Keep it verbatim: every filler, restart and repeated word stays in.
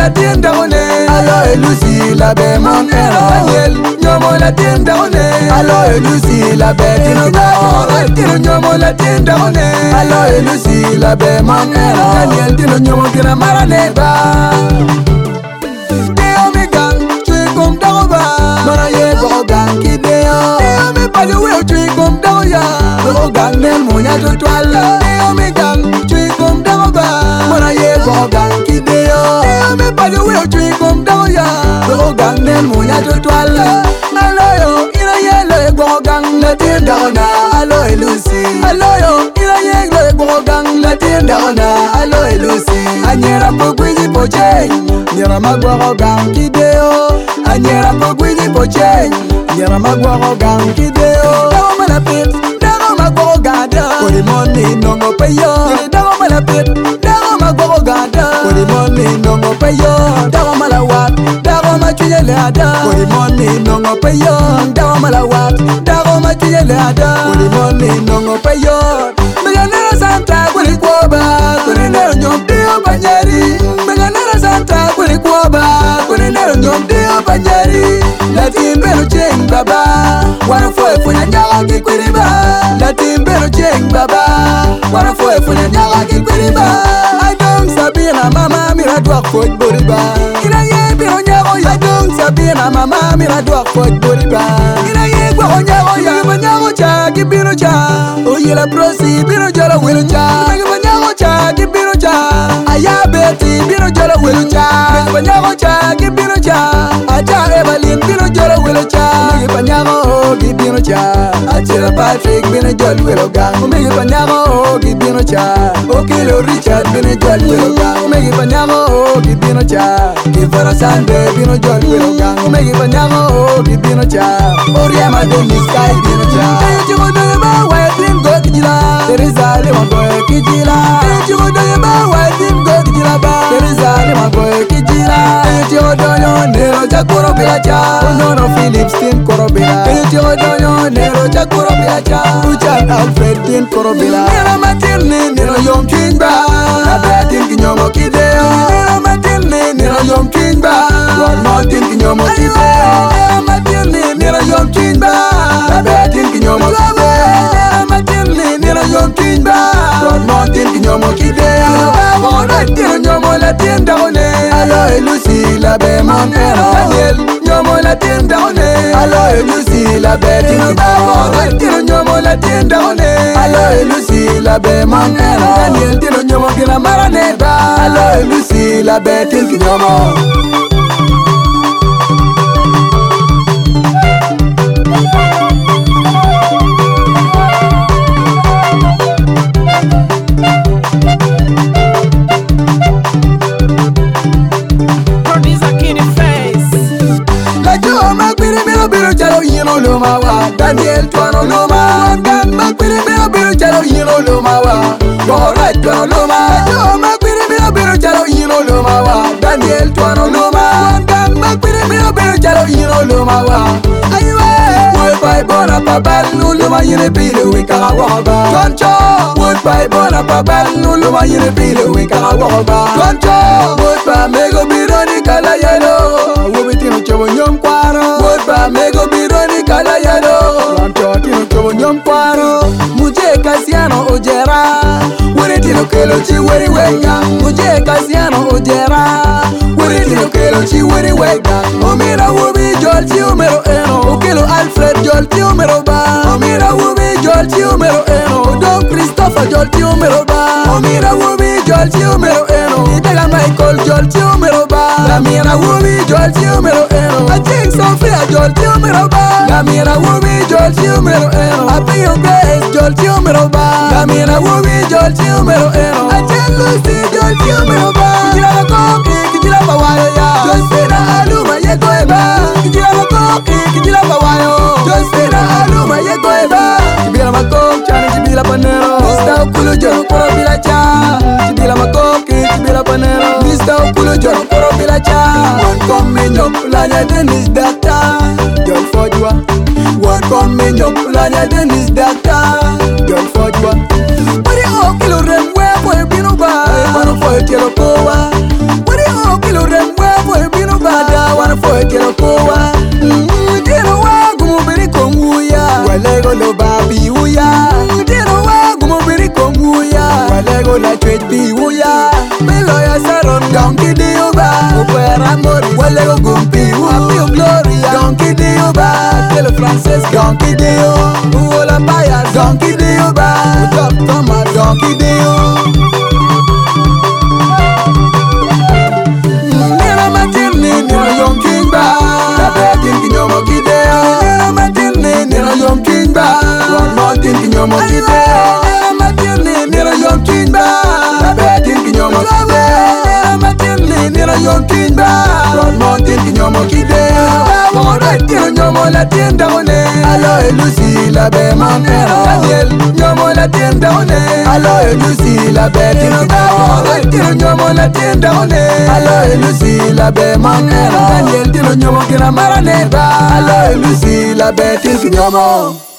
la tienda one. Alo Lucy la be mon ero. Daniel nyomo la tienda one. Alo Lucy la be tino da. Tino nyomo la tienda one. Alo Lucy la be mon ero. Daniel tino nyomo kira marane ba. Deo mi gang chui kum dago ba. Mara ye go gang ki deo. Deo mi pa yo we chui kum dago ya. Go gang ne munya to twala. Deo mi gang chui kum dago ba. Mara ye go gang ki deo. Deo mi pa yo we chui kum dago ya. Go gang ne munya to twala. Alo yo ina ye le go gang la tienda ona. Alo Lucy. Alo yo ina ye le go gang la tienda ona. Alo Lucy. Anyera pogwiji poche. Nyera magwa gang kideo. Anyera pogwiji poche. Nyera magwa gang kideo. Dago malapit, dago magwa gada. Kodi money nongo payo. Dago malapit, dago magwa gada. Kodi money nongo payo. Dago malawat, dago machuye leada. Kodi money nongo payo. Dago malawat, dago machuye leada. Kodi money nongo payo. Meganera Santa kuli kuoba. Kodi nero nyomdio banyeri. Meganera Santa kuli kuoba. Kodi nero nyomdio banyeri. Latimbero cheng baba. Wana foe funya nyaga kikwiriba. Latimbero cheng baba. Wana foe funya nyaga kikwiriba. Adong sabina mama mira duak foe boriba. Ina ye biro nyago ya. Adong sabina mama mira duak foe boriba. Ina ye kwa nyago ya. Mega nyago cha kibiro cha. Oye la prosi biro jala wilo cha. Mega nyago cha kibiro cha. Aya beti biro jala wilo cha. Mega nyago cha kibiro cha. Aja Evelyn biro jala wilo cha. Mega nyago kibiro cha. Achira Patrick biro jala wilo gang. Mega nyago kibiro cha. Okilo Richard biro jala wilo gang. Mega nyago kibiro cha. Kifara Sunday biro jala wilo gang. Mega nyago kibiro cha. Oriama Dennis Kai biro cha. Ejugo doye ba wa dream go kijila. Teresa le wa boy kijila. Ejugo doye ba wa dream go kijila ba. Teresa le wa boy kijila. Ejugo doyo nero chakuro bila cha. Onono Phillips tin koro bila. Ejugo doyo nero chakuro bila cha. Uchan Alfred tin koro bila. Nero matirni nero yom chingba. Abetin kinyomo kideo. Nero matirni nero yom chingba. One mountain kinyomo kideo. Nero matirni nero yom chingba. Abetin kinyomo kideo. Nero matirni nero yom chingba. One mountain kinyomo kideo. Mora tiro nyomo la tienda one. Alo Lucy la be mon ero. Daniel nyomo la tienda one. Alo Lucy la be tino mora tiro nyomo la tienda one. Alo Lucy la be mon ero. Daniel tiro nyomo kina marane ba. Alo Lucy la be til kinyomo. Daniel tuano loma, gan makwiri biro biro chalo yino loma wa. Alright tuano loma, jo makwiri biro biro chalo yino loma wa. Daniel tuano loma, gan makwiri biro biro chalo yino loma wa. Aywe, wood by bona babal nuluma yine biro wika waba. Toncho, wood by bona babal nuluma yine biro wika waba. Toncho, wood by mego biro ni kala yelo. Wubitino chobo nyom kwaro. Wood by mego biro ni kala yelo. Tino chobo nyom kwaro. Muje kasiano ojera. Wuri tino kelo chi wuri wega. Muje kasiano ojera. Wuri tino kelo chi wuri wega. Omira wubi jol chi umero eno. Okelo Alfred jol chi umero ba. Omira wubi jol chi umero eno. Don Christopher jol chi umero ba. Omira wubi jol chi umero eno. Itega Michael jol chi umero ba. Lamira wubi jol chi umero eno. Ajing Sophia jol chi umero ba. Lamira wubi jol chi umero eno. Apio Grace jol chi umero ba. Lamira wubi jol chi umero eno. Ajing Lucy jol chi umero ba. Kijila koki kijila bawayo ya. Josina aluma yeko eba. Kijila koki kijila bawayo. Josina aluma yeko eba. Kibila makok chana kibila panero. Mister Okulu joro koro bila cha. Kibila makoki kibila panero. Mister Okulu joro koro bila cha. One come nyok lanya Dennis Doctor. Jol fojwa. One come nyok lanya Dennis Doctor. Jol fojwa. Wari okilo remwe boy binu ba. Wano foy telo kowa. Wari okilo remwe wale go gumpi Happy Gloria Donkey Diuba Tele Francisco Donkey Dio Uola Paya Donkey Diuba Top Thomas Donkey Dio Nina Matirni Nina Yom King Ba Tabetin Kinyomo Kideo Nina Matirni Nina Yom King Ba Ron Martin Kinyomo Kideo Nina Matirni Nina Yom King Ba Tabetin Kinyomo Kideo Nina Matirni Nina Yom King Ba Ron Martin Kinyomo Kideo Mora tiro nyomo la tienda one Alo Lucy la be monero Daniel nyomo la tienda one Alo Lucy la be tiro Mora tiro nyomo la tienda one Alo Lucy la be monero Daniel tiro nyomo kina maraneba Alo Lucy la be tiro nyomo